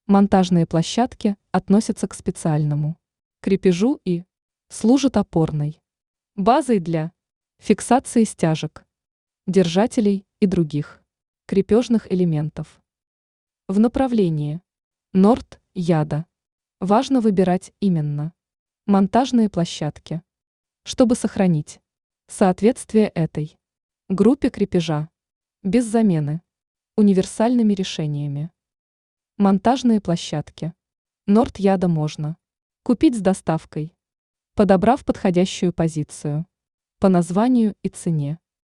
Монтажные площадки относятся к специальному крепежу и служат опорной базой для фиксации стяжек, держателей и других крепежных элементов. В направлении Норд-Яда важно выбирать именно монтажные площадки, чтобы сохранить соответствие этой группе крепежа без замены универсальными решениями. Монтажные площадки Норд-Яда можно купить с доставкой, подобрав подходящую позицию по названию и цене.